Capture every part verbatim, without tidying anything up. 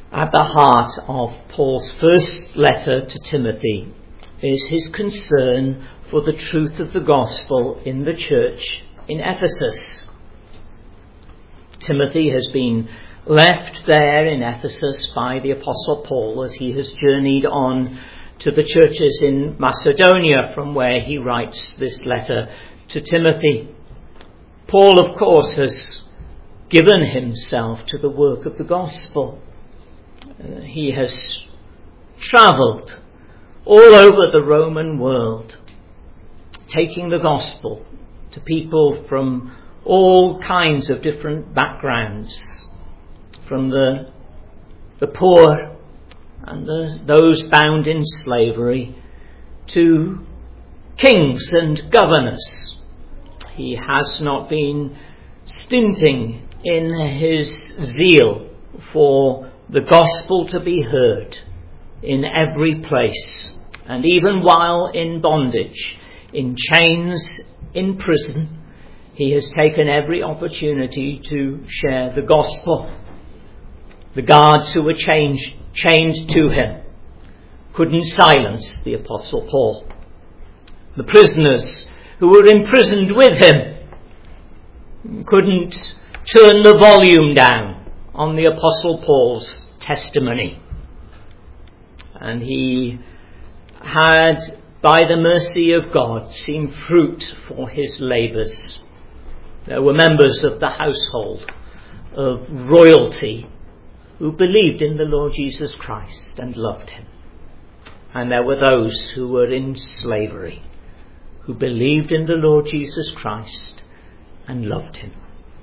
At the heart of Paul's first letter to Timothy is his concern for the truth of the gospel in the church in Ephesus. Timothy has been left there in Ephesus by the Apostle Paul as he has journeyed on to the churches in Macedonia, from where he writes this letter to Timothy. Paul, of course, has given himself to the work of the gospel. Uh, he has travelled all over the Roman world, taking the gospel to people from all kinds of different backgrounds, from the the poor and the, those bound in slavery to kings and governors. He has not been stinting in his zeal for the gospel to be heard in every place, and even while in bondage, in chains, in prison, he has taken every opportunity to share the gospel. The guards who were changed, chained to him couldn't silence the Apostle Paul. The prisoners who were imprisoned with him couldn't turn the volume down on the Apostle Paul's testimony. And he had, by the mercy of God, seen fruit for his labours. There were members of the household of royalty who believed in the Lord Jesus Christ and loved him. And there were those who were in slavery who believed in the Lord Jesus Christ and loved him.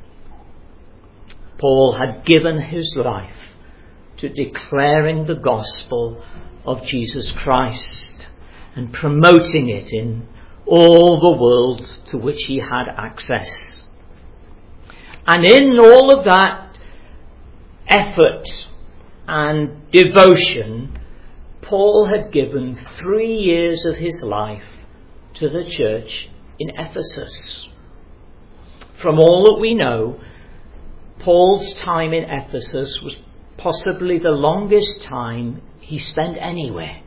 Paul had given his life to declaring the gospel of Jesus Christ and promoting it in all the world to which he had access. And in all of that effort and devotion, Paul had given three years of his life to the church in Ephesus. From all that we know, Paul's time in Ephesus was possibly the longest time he spent anywhere.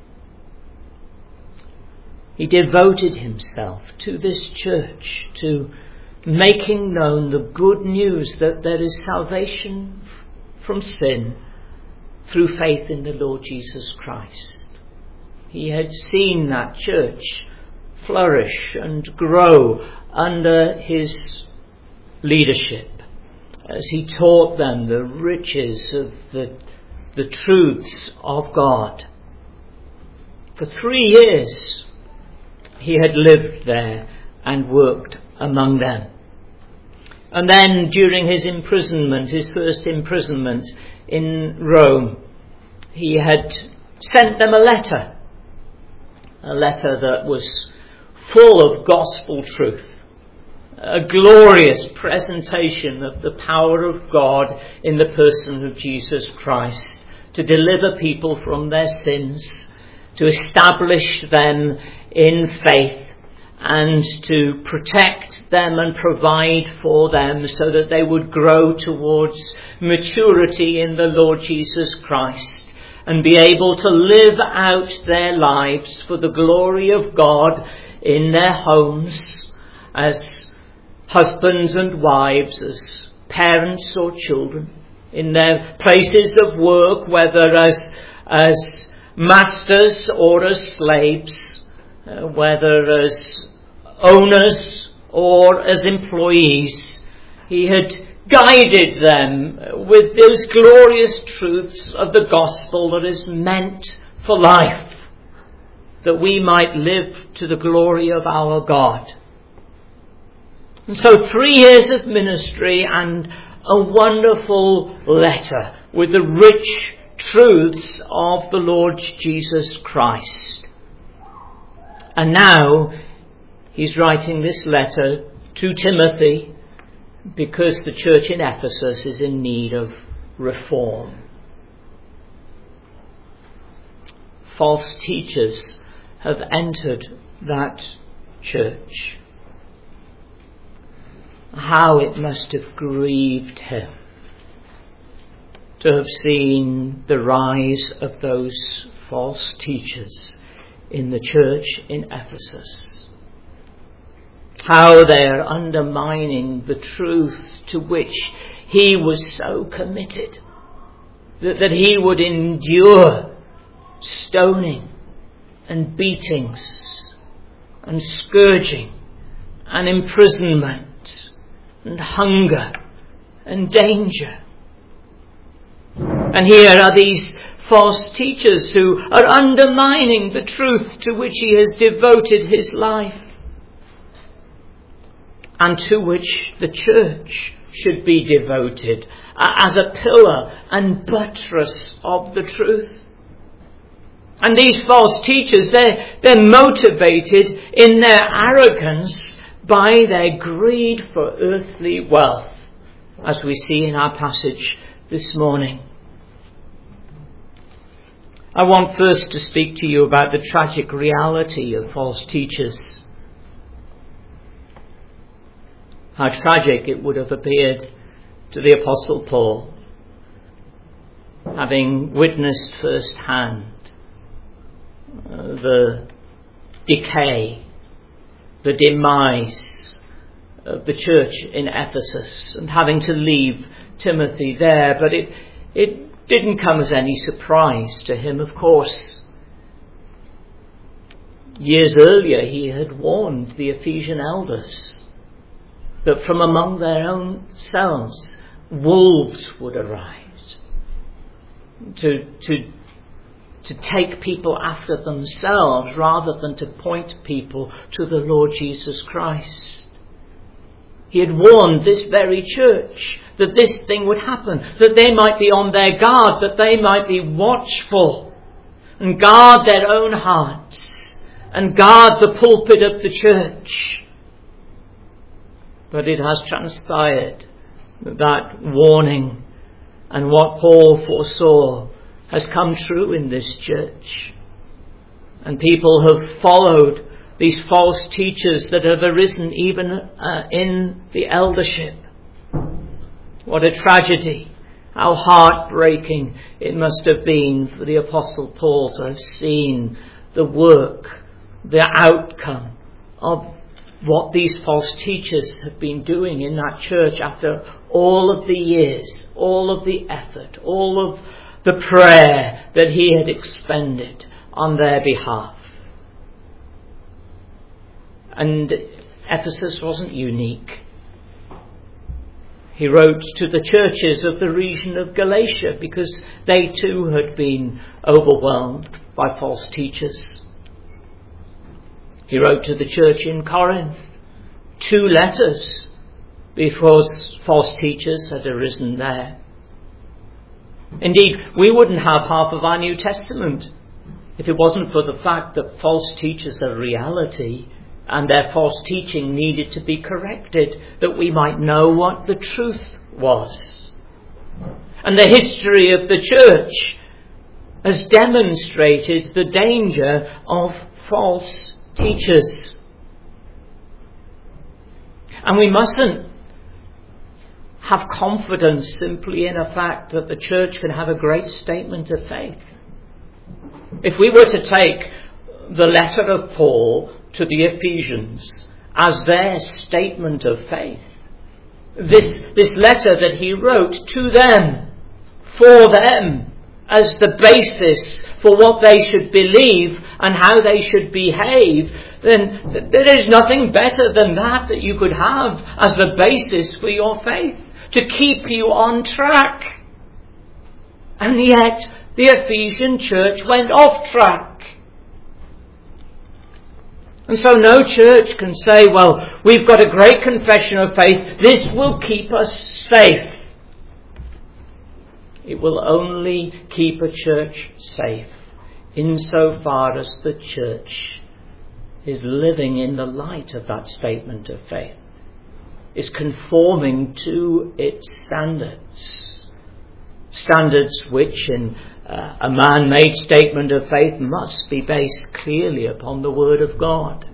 He devoted himself to this church, to making known the good news that there is salvation from sin through faith in the Lord Jesus Christ. He had seen that church flourish and grow under his leadership as he taught them the riches of the, the truths of God. For three years he had lived there and worked among them. And then during his imprisonment, his first imprisonment in Rome, he had sent them a letter. A letter that was full of gospel truth. A glorious presentation of the power of God in the person of Jesus Christ to deliver people from their sins, to establish them in faith, and to protect them and provide for them so that they would grow towards maturity in the Lord Jesus Christ and be able to live out their lives for the glory of God in their homes, as husbands and wives, as parents or children, in their places of work, whether as, as masters or as slaves, uh, whether as owners or as employees. He had guided them with those glorious truths of the gospel that is meant for life, that we might live to the glory of our God. And so three years of ministry and a wonderful letter with the rich truths of the Lord Jesus Christ. And now he's writing this letter to Timothy because the church in Ephesus is in need of reform. False teachers have entered that church. How it must have grieved him to have seen the rise of those false teachers in the church in Ephesus. How they're undermining the truth to which he was so committed that, that he would endure stoning and beatings and scourging and imprisonment and hunger and danger. And here are these false teachers who are undermining the truth to which he has devoted his life and to which the church should be devoted as a pillar and buttress of the truth. And these false teachers, they're, they're motivated in their arrogance by their greed for earthly wealth, as we see in our passage this morning. I want first to speak to you about the tragic reality of false teachers. How tragic it would have appeared to the Apostle Paul, having witnessed firsthand uh, the decay, the demise of the church in Ephesus, and having to leave Timothy there. But it it didn't come as any surprise to him, of course. Years earlier he had warned the Ephesian elders that from among their own selves wolves would arise to to to take people after themselves rather than to point people to the Lord Jesus Christ. He had warned this very church that this thing would happen, that they might be on their guard, that they might be watchful and guard their own hearts and guard the pulpit of the church. But it has transpired that that warning and what Paul foresaw has come true in this church. And people have followed these false teachers that have arisen even uh, in the eldership. What a tragedy. How heartbreaking it must have been for the Apostle Paul to have seen the work, the outcome of what these false teachers have been doing in that church after all of the years, all of the effort, all of the prayer that he had expended on their behalf. And Ephesus wasn't unique. He wrote to the churches of the region of Galatia because they too had been overwhelmed by false teachers. He wrote to the church in Corinth two letters because false teachers had arisen there. Indeed, we wouldn't have half of our New Testament if it wasn't for the fact that false teachers are reality and their false teaching needed to be corrected, that we might know what the truth was. And the history of the church has demonstrated the danger of false teachers. And we mustn't have confidence simply in a fact that the church can have a great statement of faith. If we were to take the letter of Paul to the Ephesians as their statement of faith, this, this letter that he wrote to them, for them, as the basis for what they should believe and how they should behave, then there is nothing better than that that you could have as the basis for your faith, to keep you on track. And yet the Ephesian church went off track. And so no church can say, well, we've got a great confession of faith, this will keep us safe. It will only keep a church safe insofar as the church is living in the light of that statement of faith, is conforming to its standards. Standards which in uh, a man-made statement of faith must be based clearly upon the Word of God.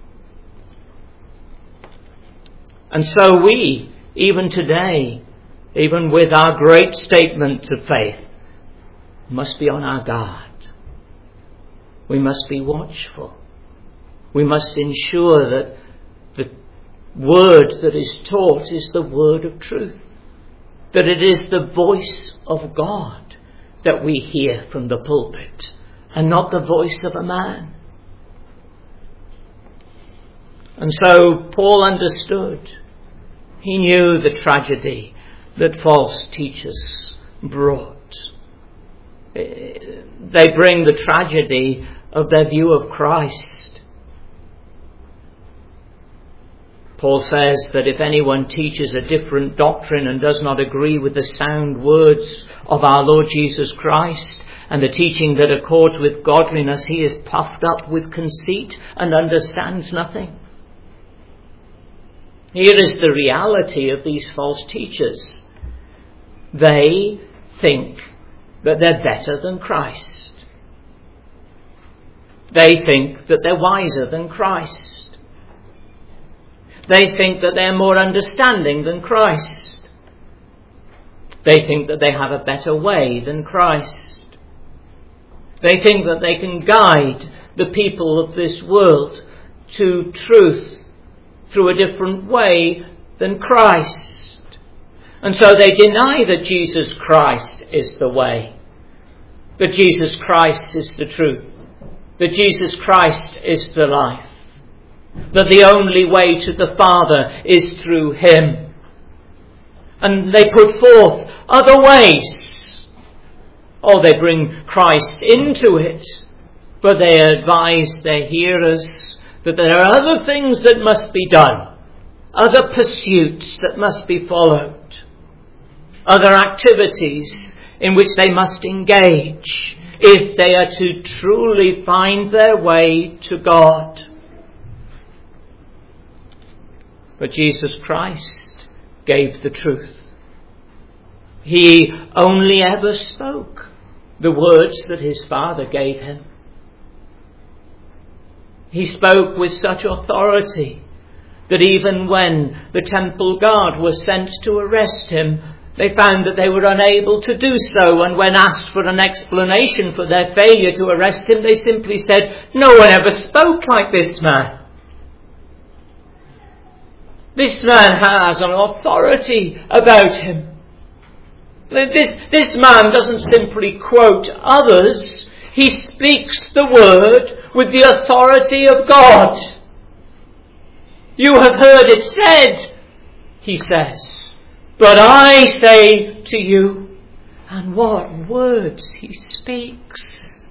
And so we, even today, even with our great statements of faith, must be on our guard. We must be watchful. We must ensure that the word that is taught is the word of truth, that it is the voice of God that we hear from the pulpit and not the voice of a man. And so Paul understood. He knew the tragedy that false teachers brought. They bring the tragedy of their view of Christ. Paul says that if anyone teaches a different doctrine and does not agree with the sound words of our Lord Jesus Christ and the teaching that accords with godliness, he is puffed up with conceit and understands nothing. Here is the reality of these false teachers. They think that they're better than Christ. They think that they're wiser than Christ. They think that they're more understanding than Christ. They think that they have a better way than Christ. They think that they can guide the people of this world to truth through a different way than Christ. And so they deny that Jesus Christ is the way, that Jesus Christ is the truth, that Jesus Christ is the life, that the only way to the Father is through him. And they put forth other ways. Or they bring Christ into it, but they advise their hearers that there are other things that must be done, other pursuits that must be followed, other activities in which they must engage if they are to truly find their way to God. But Jesus Christ gave the truth. He only ever spoke the words that his Father gave him. He spoke with such authority that even when the temple guard was sent to arrest him, they found that they were unable to do so. And when asked for an explanation for their failure to arrest him, they simply said, "No one ever spoke like this man. This man has an authority about him. This, this man doesn't simply quote others. He speaks the word with the authority of God. You have heard it said," he says, "but I say to you," and what words he speaks.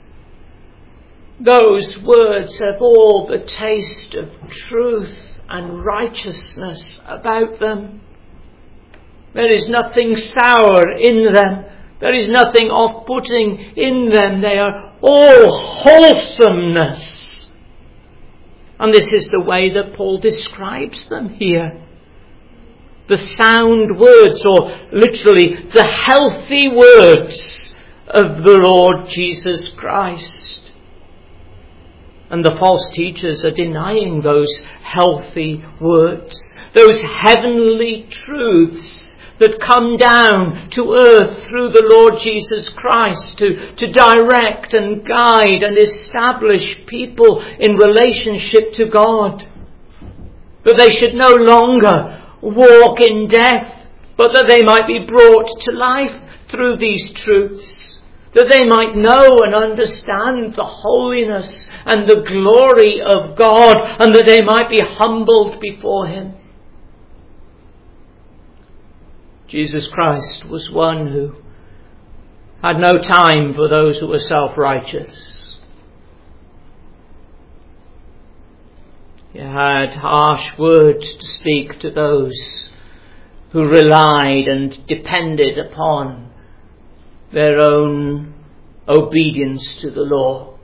Those words have all the taste of truth and righteousness about them. There is nothing sour in them. There is nothing off-putting in them. They are all wholesomeness. And this is the way that Paul describes them here. The sound words, or literally the healthy words of the Lord Jesus Christ. And the false teachers are denying those healthy words, those heavenly truths that come down to earth through the Lord Jesus Christ to, to direct and guide and establish people in relationship to God. That they should no longer walk in death, but that they might be brought to life through these truths. That they might know and understand the holiness and the glory of God, and that they might be humbled before him. Jesus Christ was one who had no time for those who were self-righteous. He had harsh words to speak to those who relied and depended upon their own obedience to the law.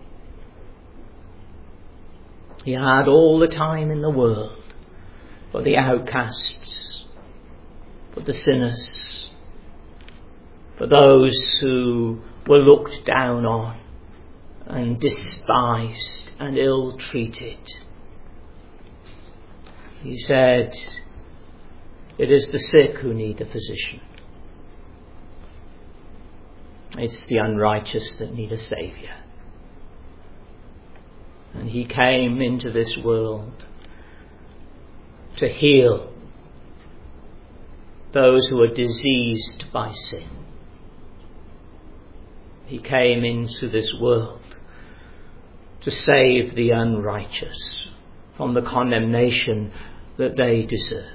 He had all the time in the world for the outcasts, for the sinners, for those who were looked down on and despised and ill-treated. He said, "It is the sick who need a physician, It's the unrighteous that need a Saviour. And he came into this world to heal those who are diseased by sin. He came into this world to save the unrighteous from the condemnation that they deserved.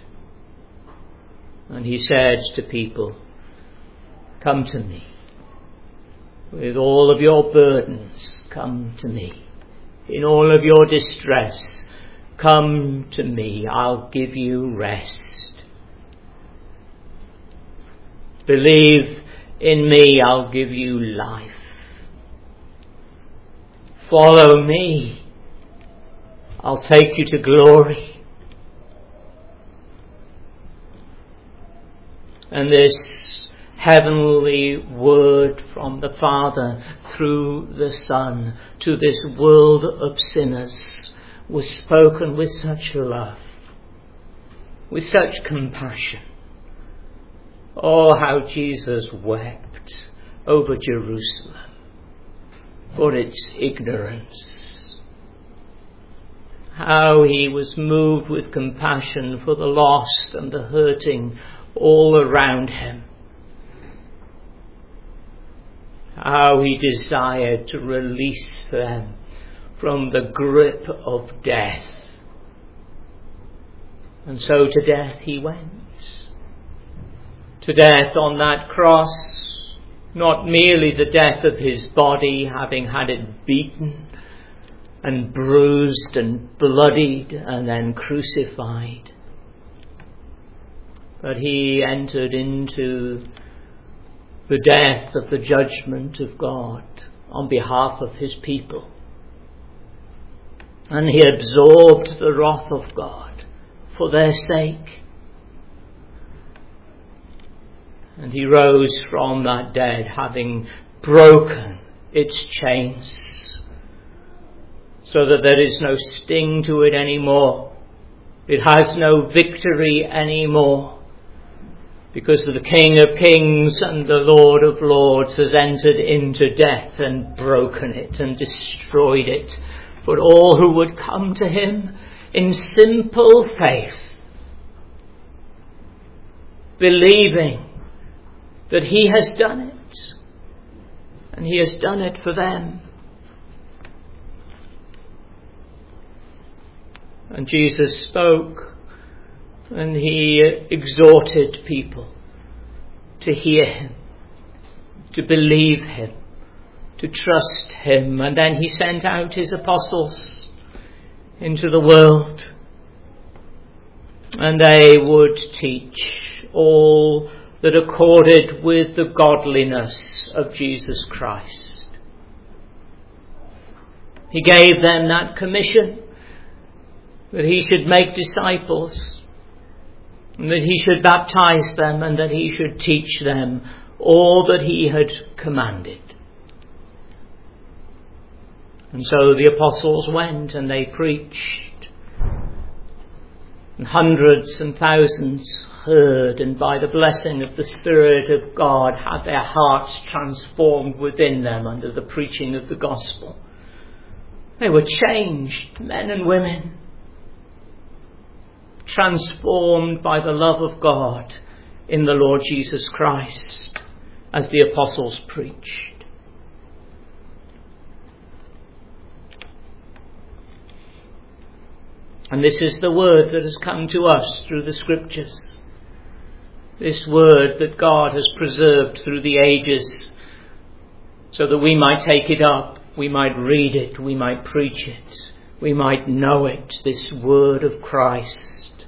And he said to people, "Come to me. With all of your burdens, come to me. In all of your distress, come to me. I'll give you rest. Believe in me, I'll give you life. Follow me, I'll take you to glory." And this heavenly word from the Father through the Son to this world of sinners was spoken with such love, with such compassion. Oh, how Jesus wept over Jerusalem for its ignorance. How he was moved with compassion for the lost and the hurting all around him. How he desired to release them from the grip of death. And so to death he went. To death on that cross, not merely the death of his body, having had it beaten and bruised and bloodied and then crucified, but he entered into the death of the judgment of God on behalf of his people. And he absorbed the wrath of God for their sake. And he rose from that dead, having broken its chains, so that there is no sting to it anymore. It has no victory anymore, because the King of Kings and the Lord of Lords has entered into death and broken it and destroyed it for all who would come to him in simple faith, believing that he has done it, and he has done it for them. And Jesus spoke, and he exhorted people to hear him, to believe him, to trust him. And then he sent out his apostles into the world, and they would teach all that accorded with the godliness of Jesus Christ. He gave them that commission, that he should make disciples, and that he should baptize them, and that he should teach them all that he had commanded. And so the apostles went and they preached, and hundreds and thousands heard, and by the blessing of the Spirit of God had their hearts transformed within them under the preaching of the gospel. They were changed, men and women, transformed by the love of God in the Lord Jesus Christ as the apostles preached. And this is the word that has come to us through the Scriptures. This word that God has preserved through the ages, so that we might take it up, we might read it, we might preach it, we might know it, this word of Christ.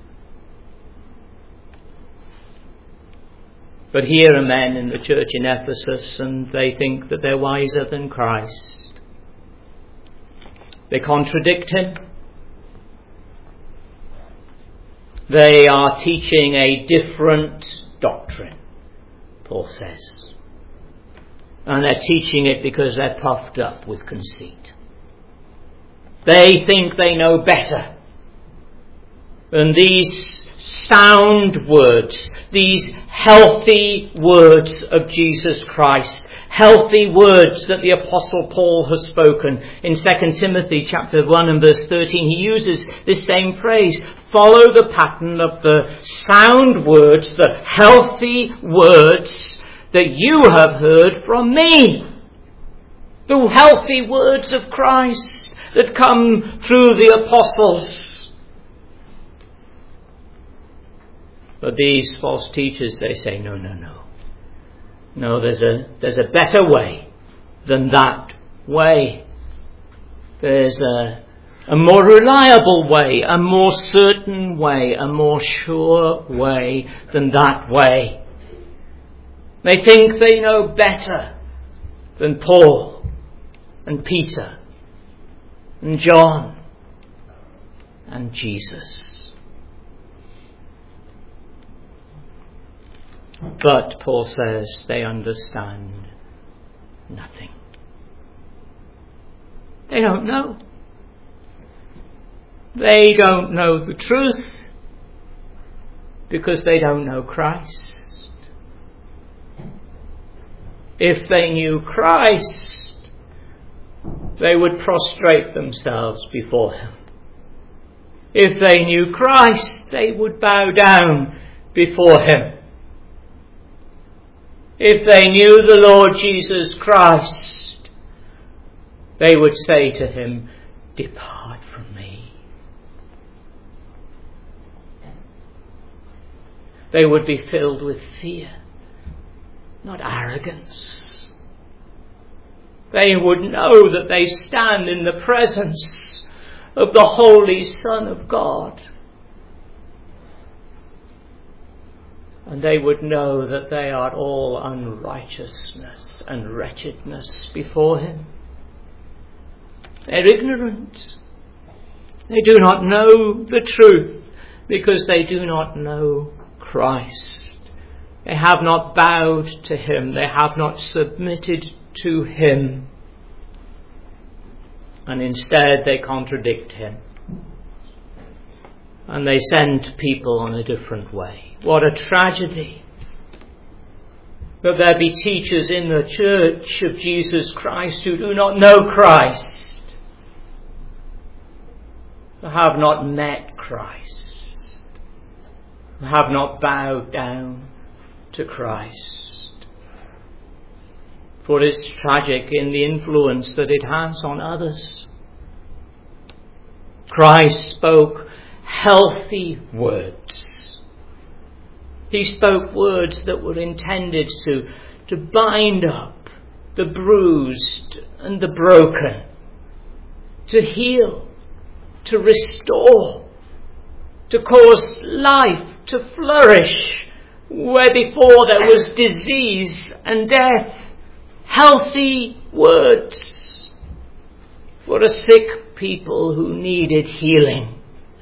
But here are men in the church in Ephesus, and they think that they're wiser than Christ. They contradict him. They are teaching a different doctrine, Paul says. And they're teaching it because they're puffed up with conceit. They think they know better than these sound words, these healthy words of Jesus Christ, healthy words that the Apostle Paul has spoken. In Second Timothy chapter one and verse thirteen, he uses this same phrase. Follow the pattern of the sound words, the healthy words that you have heard from me. The healthy words of Christ that come through the apostles. But these false teachers, they say, no, no, no. No, there's a, there's a better way than that way. There's a, a more reliable way, a more certain way, a more sure way than that way. They think they know better than Paul and Peter and John and Jesus. But Paul says they understand nothing. They don't know. They don't know the truth because they don't know Christ. If they knew Christ, they would prostrate themselves before him. If they knew Christ, they would bow down before him. If they knew the Lord Jesus Christ, they would say to him, depart from me. They would be filled with fear, not arrogance. They would know that they stand in the presence of the Holy Son of God. And they would know that they are all unrighteousness and wretchedness before him. They're ignorant. They do not know the truth because they do not know Christ. They have not bowed to him. They have not submitted to him. And instead they contradict him. And they send people on a different way. What a tragedy that there be teachers in the church of Jesus Christ who do not know Christ, who have not met Christ, who have not bowed down to Christ. For it's tragic in the influence that it has on others. Christ spoke healthy words. He spoke words that were intended to, to bind up the bruised and the broken, to heal, to restore, to cause life to flourish where before there was disease and death. Healthy words for a sick people who needed healing.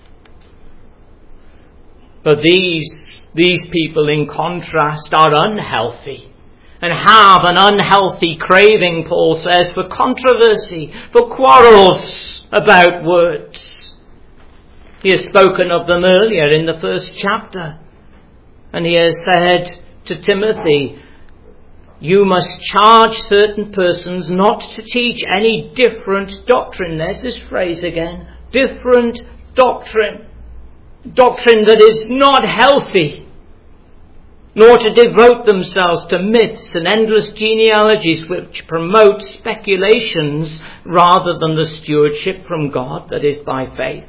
But these, these people in contrast are unhealthy and have an unhealthy craving, Paul says, for controversy, for quarrels about words. He has spoken of them earlier in the first chapter. And he has said to Timothy, you must charge certain persons not to teach any different doctrine. There's this phrase again. Different doctrine. Doctrine that is not healthy. Nor to devote themselves to myths and endless genealogies which promote speculations rather than the stewardship from God that is by faith.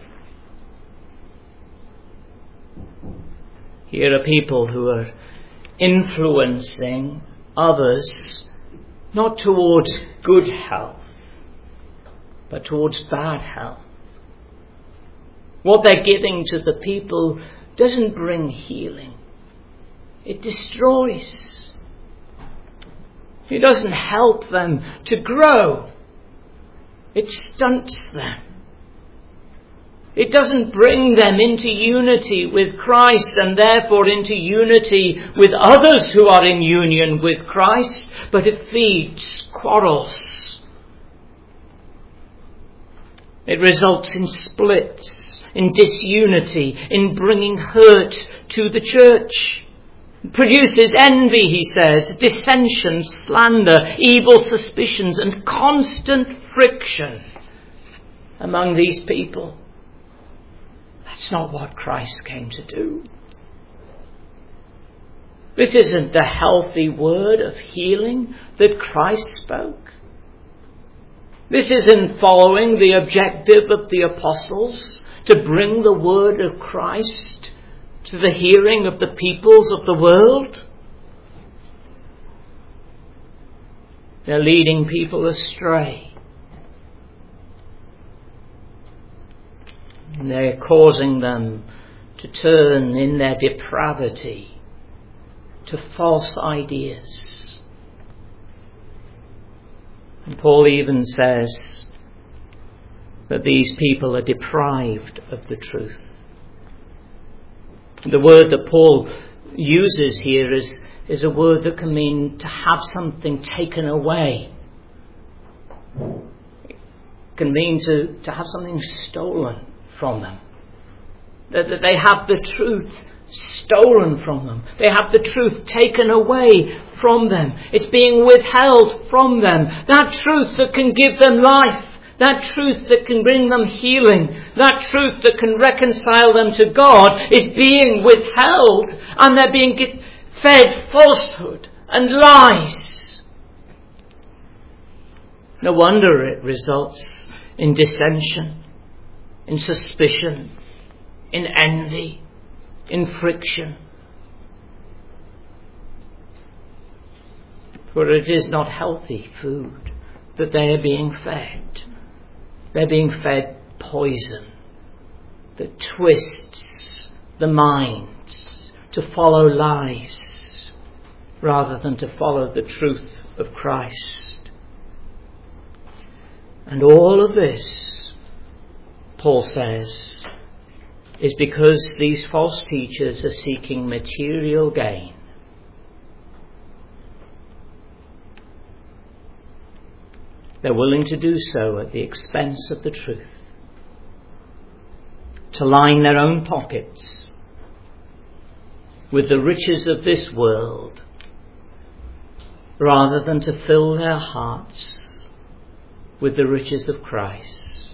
Here are people who are influencing others not towards good health, but towards bad health. What they're giving to the people doesn't bring healing. It destroys. It doesn't help them to grow. It stunts them. It doesn't bring them into unity with Christ and therefore into unity with others who are in union with Christ, but it feeds quarrels. It results in splits, in disunity, in bringing hurt to the church. produces envy, he says, dissension, slander, evil suspicions, and constant friction among these people. That's not what Christ came to do. This isn't the healthy word of healing that Christ spoke. This isn't following the objective of the apostles to bring the word of Christ to the hearing of the peoples of the world. They're leading people astray. And they're causing them to turn in their depravity to false ideas. And Paul even says that these people are deprived of the truth. The word that Paul uses here is, is a word that can mean to have something taken away. It can mean to, to have something stolen from them. That, that they have the truth stolen from them. They have the truth taken away from them. It's being withheld from them. That truth that can give them life. That truth that can bring them healing. That truth that can reconcile them to God is being withheld, and they're being fed falsehood and lies. No wonder it results in dissension, in suspicion, in envy, in friction. For it is not healthy food that they are being fed. They're being fed poison that twists the minds to follow lies rather than to follow the truth of Christ. And all of this, Paul says, is because these false teachers are seeking material gain. They're willing to do so at the expense of the truth, to line their own pockets with the riches of this world rather than to fill their hearts with the riches of Christ.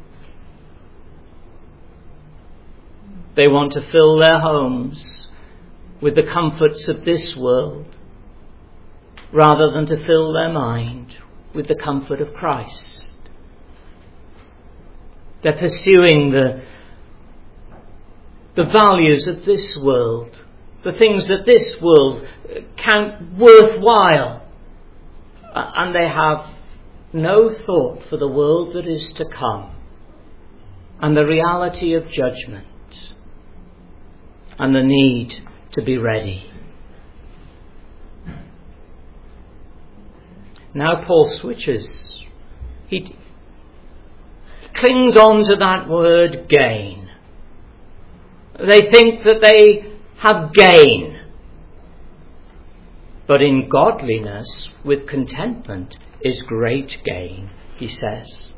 They want to fill their homes with the comforts of this world rather than to fill their mind with the comfort of Christ. They're pursuing the, the values of this world, the things that this world count worthwhile, and they have no thought for the world that is to come and the reality of judgment and the need to be ready. Now Paul switches. He, he clings on to that word gain. They think that they have gain. But in godliness with contentment is great gain, he says.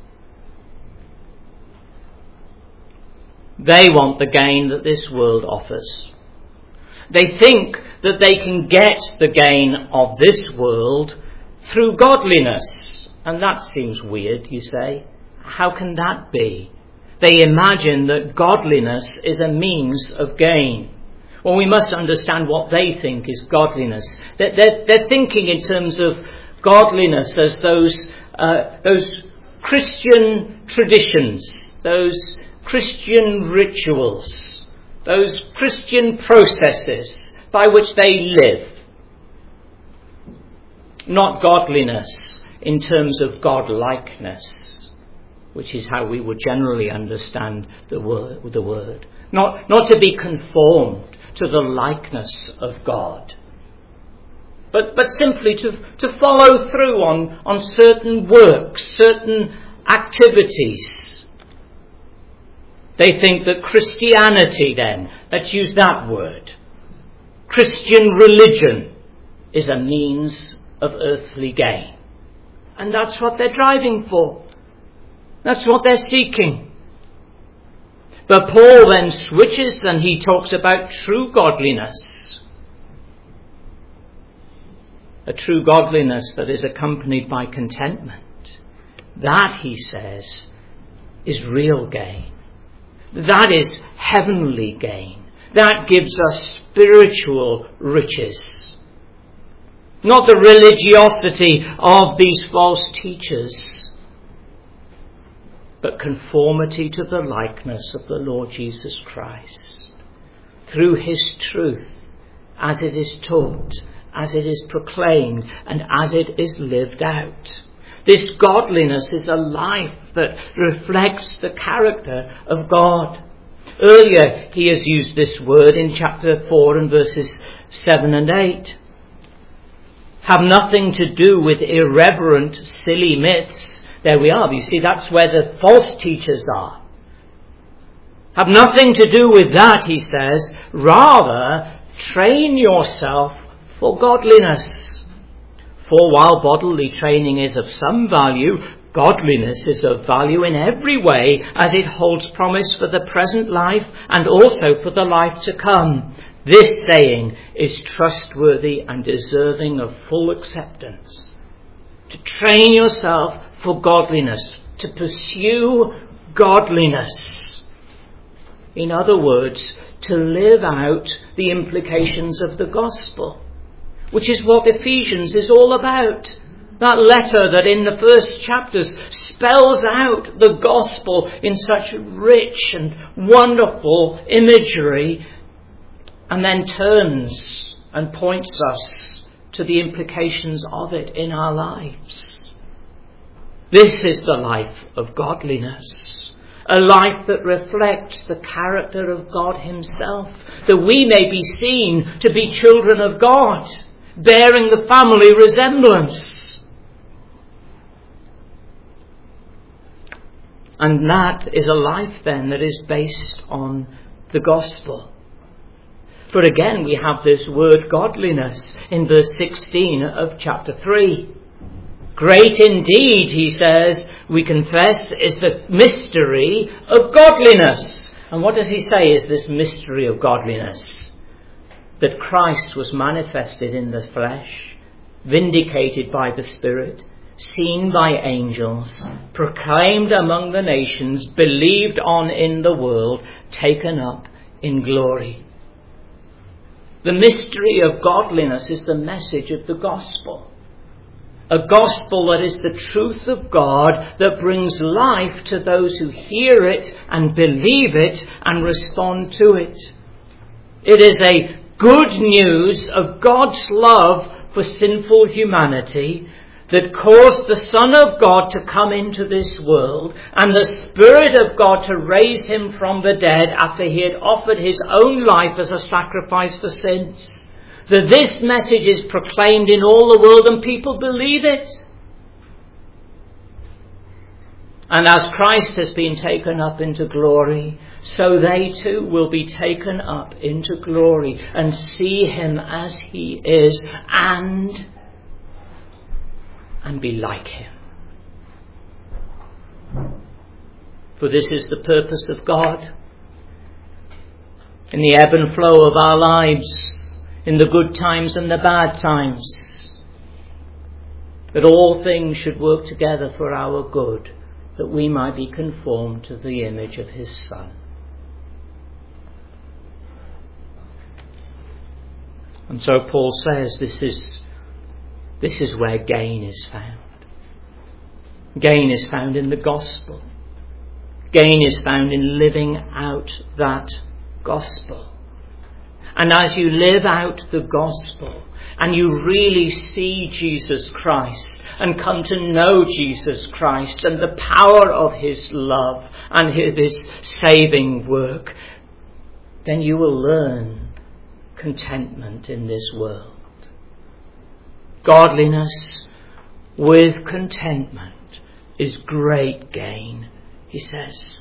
They want the gain that this world offers. They think that they can get the gain of this world through godliness. And that seems weird, you say. How can that be? They imagine that godliness is a means of gain. Well, we must understand what they think is godliness. They're, they're, they're thinking in terms of godliness as those, uh, those Christian traditions, those Christian rituals, those Christian processes by which they live. Not godliness in terms of godlikeness, which is how we would generally understand the word. The word. Not, not to be conformed to the likeness of God, but, but simply to, to follow through on, on certain works, certain activities. They think that Christianity then, let's use that word, Christian religion is a means of earthly gain. And that's what they're driving for. That's what they're seeking. But Paul then switches and he talks about true godliness. a true godliness that is accompanied by contentment. That, he says, is real gain. That is heavenly gain. That gives us spiritual riches. Not the religiosity of these false teachers, but conformity to the likeness of the Lord Jesus Christ. Through his truth, as it is taught, as it is proclaimed, and as it is lived out. This godliness is a life that reflects the character of God. Earlier he has used this word in chapter four and verses seven and eight. Have nothing to do with irreverent, silly myths. There we are. You see, that's where the false teachers are. Have nothing to do with that, he says. Rather, train yourself for godliness. For while bodily training is of some value, godliness is of value in every way, as it holds promise for the present life and also for the life to come. This saying is trustworthy and deserving of full acceptance. To train yourself for godliness, to pursue godliness. In other words, to live out the implications of the gospel, which is what Ephesians is all about. That letter that in the first chapters spells out the gospel in such rich and wonderful imagery, and then turns and points us to the implications of it in our lives. This is the life of godliness, a life that reflects the character of God himself, that we may be seen to be children of God, bearing the family resemblance. And that is a life then that is based on the gospel. For again we have this word godliness in verse sixteen of chapter three. Great indeed, he says, we confess, is the mystery of godliness. And what does he say is this mystery of godliness? That Christ was manifested in the flesh, vindicated by the Spirit, seen by angels, proclaimed among the nations, believed on in the world, taken up in glory. The mystery of godliness is the message of the gospel. A gospel that is the truth of God, that brings life to those who hear it and believe it and respond to it. It is a good news of God's love for sinful humanity that caused the Son of God to come into this world and the Spirit of God to raise him from the dead after he had offered his own life as a sacrifice for sins. That this message is proclaimed in all the world and people believe it. And as Christ has been taken up into glory, so they too will be taken up into glory and see him as he is and, and be like him. For this is the purpose of God. In the ebb and flow of our lives, in the good times and the bad times, that all things should work together for our good, that we might be conformed to the image of his Son. And so Paul says this is, this is where gain is found. Gain is found in the gospel. Gain is found in living out that gospel. And as you live out the gospel and you really see Jesus Christ and come to know Jesus Christ and the power of his love and his saving work, then you will learn contentment in this world. Godliness with contentment is great gain, he says.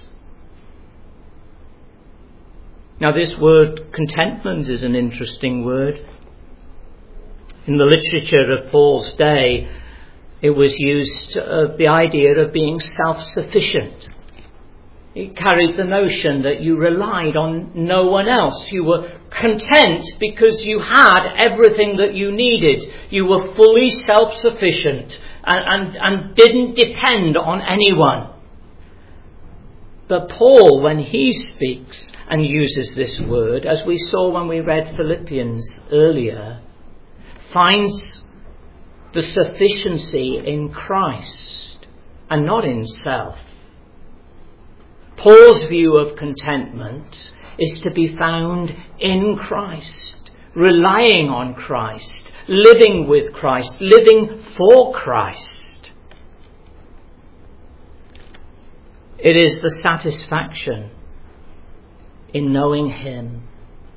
Now this word contentment is an interesting word. In the literature of Paul's day, it was used of the idea of being self-sufficient. It carried the notion that you relied on no one else. You were content because you had everything that you needed. You were fully self-sufficient and, and, and didn't depend on anyone. But Paul, when he speaks and uses this word, as we saw when we read Philippians earlier, finds the sufficiency in Christ and not in self. Paul's view of contentment is to be found in Christ, relying on Christ, living with Christ, living for Christ. It is the satisfaction in knowing Him,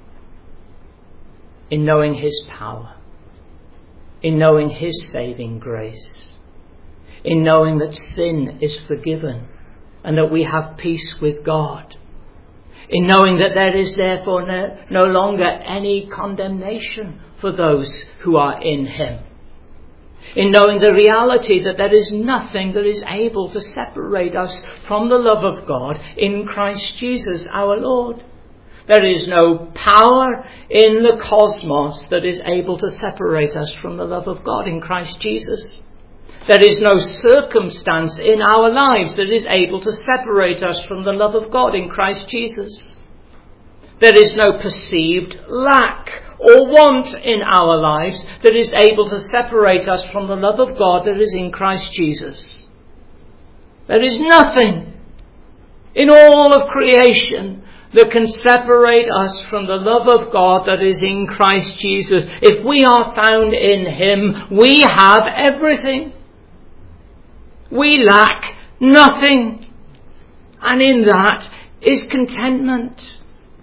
in knowing His power, in knowing His saving grace, in knowing that sin is forgiven and that we have peace with God, in knowing that there is therefore no, no longer any condemnation for those who are in Him, in knowing the reality that there is nothing that is able to separate us from the love of God in Christ Jesus our Lord. There is no power in the cosmos that is able to separate us from the love of God in Christ Jesus. There is no circumstance in our lives that is able to separate us from the love of God in Christ Jesus. There is no perceived lack or want in our lives that is able to separate us from the love of God that is in Christ Jesus. There is nothing in all of creation that can separate us from the love of God that is in Christ Jesus. If we are found in Him, we have everything. We lack nothing. And in that is contentment.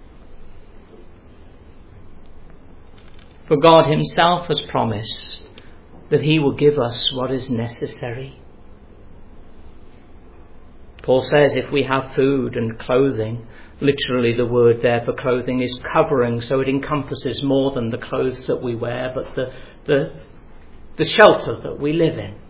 For God Himself has promised that He will give us what is necessary. Paul says if we have food and clothing, literally the word there for clothing is covering, so it encompasses more than the clothes that we wear, but the, the, the shelter that we live in.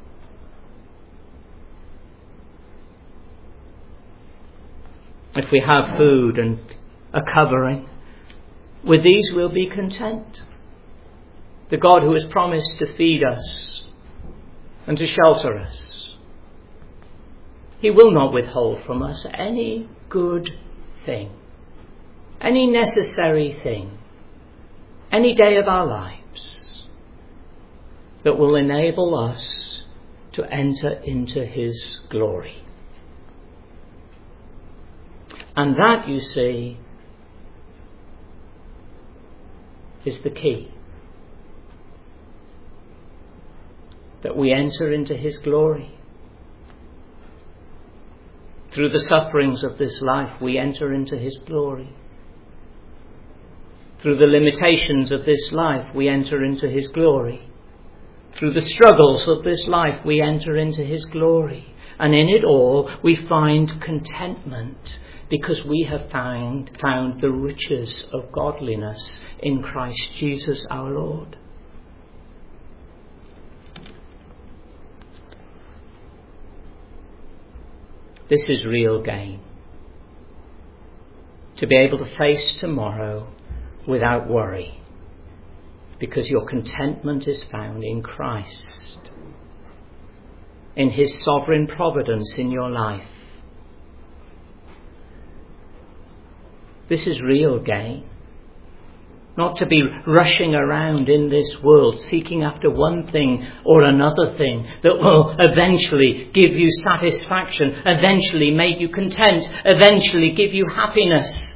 If we have food and a covering, with these we'll be content. The God who has promised to feed us and to shelter us, He will not withhold from us any good thing, any necessary thing, any day of our lives that will enable us to enter into His glory. And that, you see, is the key. That we enter into His glory. Through the sufferings of this life, we enter into His glory. Through the limitations of this life, we enter into His glory. Through the struggles of this life, we enter into His glory. And in it all, we find contentment, because we have found, found the riches of godliness in Christ Jesus our Lord. This is real gain. To be able to face tomorrow without worry, because your contentment is found in Christ, in His sovereign providence in your life. This is real gain. Not to be rushing around in this world seeking after one thing or another thing that will eventually give you satisfaction, eventually make you content, eventually give you happiness.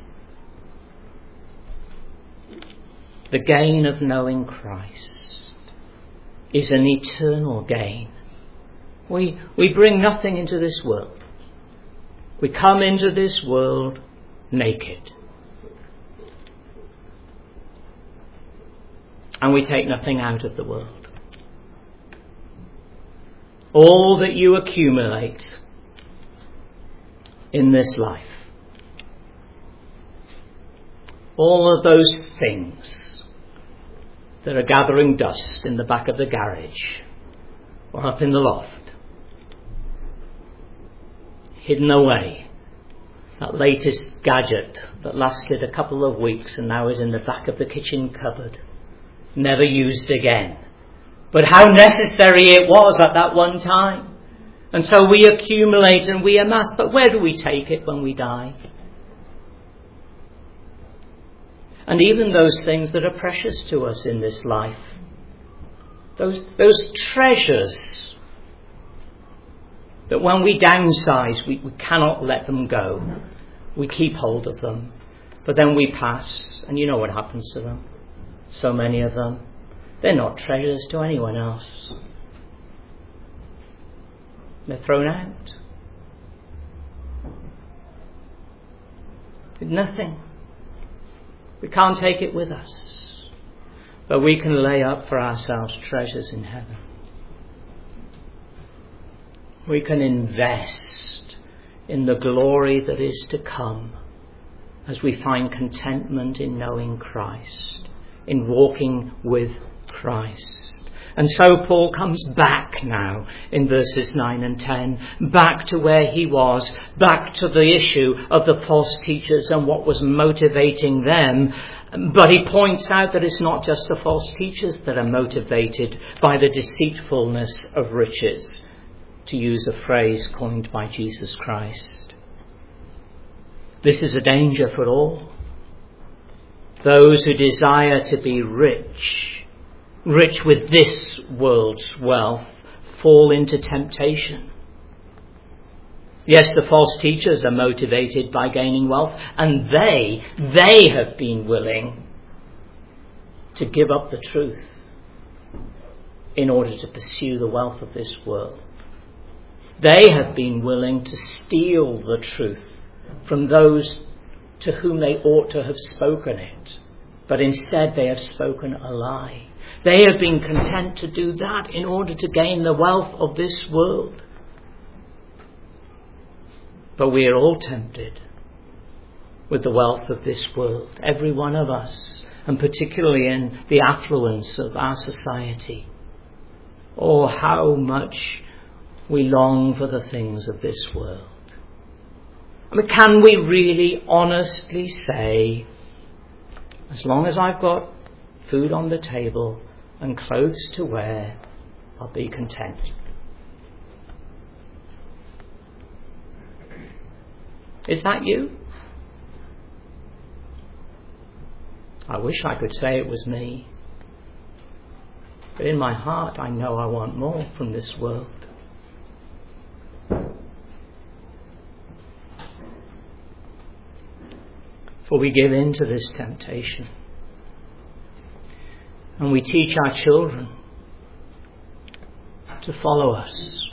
The gain of knowing Christ is an eternal gain. We, we bring nothing into this world. We come into this world naked. And we take nothing out of the world. All that you accumulate in this life, all of those things that are gathering dust in the back of the garage or up in the loft, hidden away that latest gadget that lasted a couple of weeks and now is in the back of the kitchen cupboard, never used again. But how necessary it was at that one time. And so we accumulate and we amass, but where do we take it when we die? And even those things that are precious to us in this life, those, those treasures that when we downsize, we, we cannot let them go. We keep hold of them, but then we pass, and you know what happens to them. So many of them, they're not treasures to anyone else. They're thrown out. Nothing. We can't take it with us. But we can lay up for ourselves treasures in heaven. We can invest in the glory that is to come as we find contentment in knowing Christ, in walking with Christ. And so Paul comes back now in verses nine and ten, back to where he was, back to the issue of the false teachers and what was motivating them. But he points out that it's not just the false teachers that are motivated by the deceitfulness of riches, to use a phrase coined by Jesus Christ. This is a danger for all. Those who desire to be rich, rich with this world's wealth, fall into temptation. Yes, the false teachers are motivated by gaining wealth, and they, they have been willing to give up the truth in order to pursue the wealth of this world. They have been willing to steal the truth from those to whom they ought to have spoken it, but instead they have spoken a lie. They have been content to do that in order to gain the wealth of this world. But we are all tempted with the wealth of this world, every one of us, and particularly in the affluence of our society. Oh, how much we long for the things of this world. I mean, can we really honestly say, as long as I've got food on the table and clothes to wear, I'll be content? Is that you? I wish I could say it was me. But in my heart, I know I want more from this world. For we give in to this temptation. And we teach our children to follow us,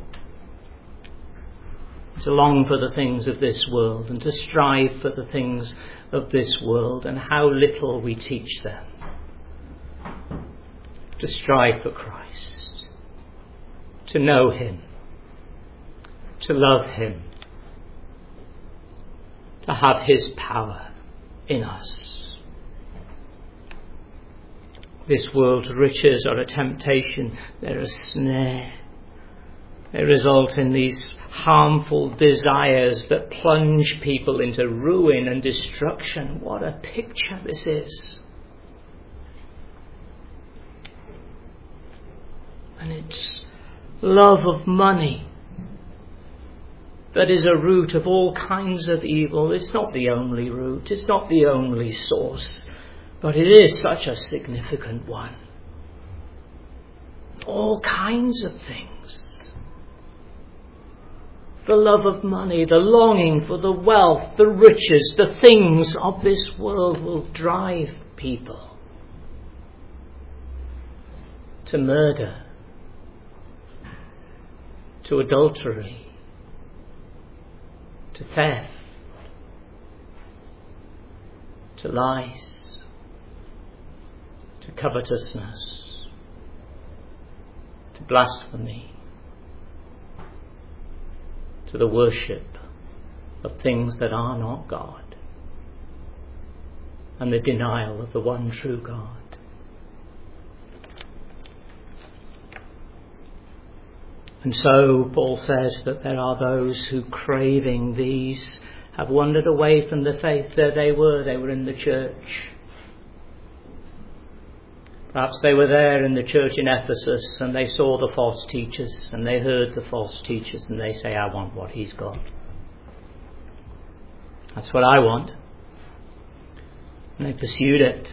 to long for the things of this world and to strive for the things of this world, and how little we teach them to strive for Christ, to know Him, to love Him, to have His power in us. This world's riches are a temptation. They're a snare. They result in these harmful desires that plunge people into ruin and destruction. What a picture this is. And it's love of money that is a root of all kinds of evil. It's not the only root. It's not the only source. But it is such a significant one. All kinds of things. The love of money, the longing for the wealth, the riches, the things of this world will drive people to murder, to adultery, to theft, to lies, to covetousness, to blasphemy, to the worship of things that are not God, and the denial of the one true God. And so Paul says that there are those who, craving these, have wandered away from the faith. There they were, they were in the church. Perhaps they were there in the church in Ephesus and they saw the false teachers and they heard the false teachers and they say, I want what he's got. That's what I want. And they pursued it.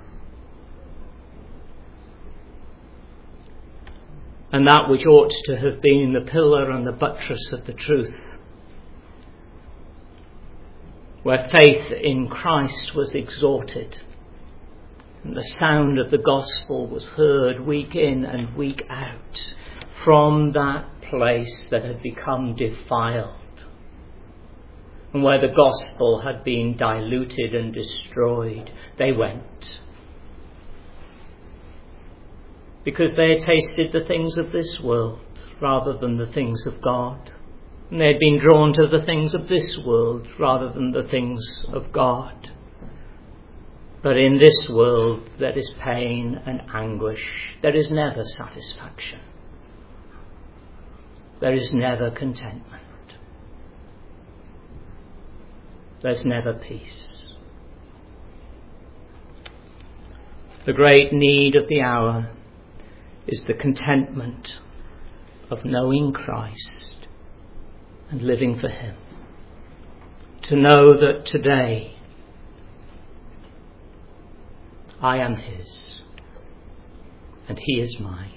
And that which ought to have been the pillar and the buttress of the truth, where faith in Christ was exalted, and the sound of the gospel was heard week in and week out, from that place that had become defiled, and where the gospel had been diluted and destroyed, they went. Because they had tasted the things of this world rather than the things of God. And they had been drawn to the things of this world rather than the things of God. But in this world there is pain and anguish. There is never satisfaction. There is never contentment. There's never peace. The great need of the hour is the contentment of knowing Christ and living for him. To know that today I am his and he is mine.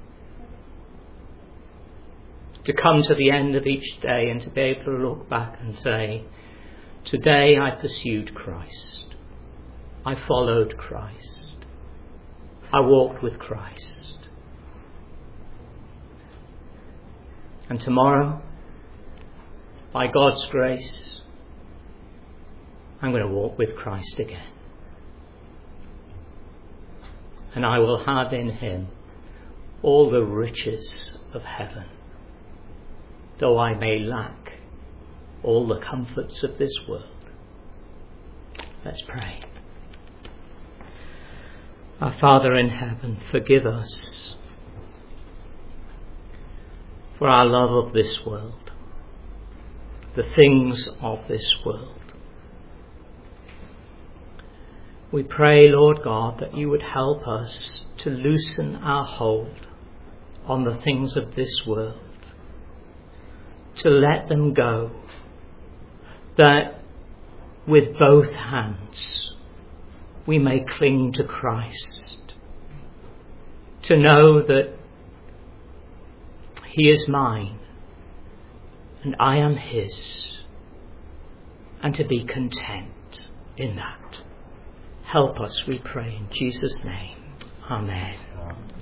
To come to the end of each day and to be able to look back and say, today I pursued Christ. I followed Christ. I walked with Christ. And tomorrow, by God's grace, I'm going to walk with Christ again. And I will have in him all the riches of heaven, though I may lack all the comforts of this world. Let's pray. Our Father in heaven, forgive us for our love of this world, the things of this world. We pray, Lord God, that you would help us to loosen our hold on the things of this world, to let them go, that with both hands we may cling to Christ, to know that he is mine and I am his, and to be content in that. Help us, we pray, in Jesus' name. Amen.